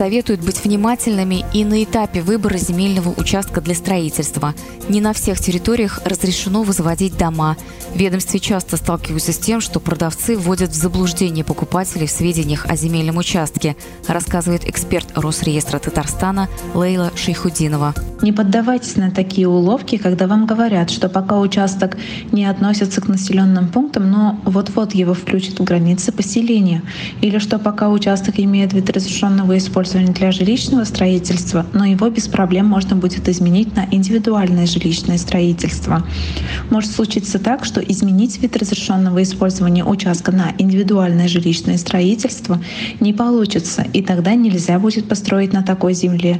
Советуют быть внимательными и на этапе выбора земельного участка для строительства. Не на всех территориях разрешено возводить дома. В ведомстве часто сталкиваются с тем, что продавцы вводят в заблуждение покупателей в сведениях о земельном участке, рассказывает эксперт Росреестра Татарстана Лейла Шейхудинова. Не поддавайтесь на такие уловки, когда вам говорят, что пока участок не относится к населенным пунктам, но вот-вот его включат в границы поселения. Или что пока участок имеет вид разрешенного использования для жилищного строительства, но его без проблем можно будет изменить на индивидуальное жилищное строительство. Может случиться так, что изменить вид разрешенного использования участка на индивидуальное жилищное строительство не получится, и тогда нельзя будет построить на такой земле.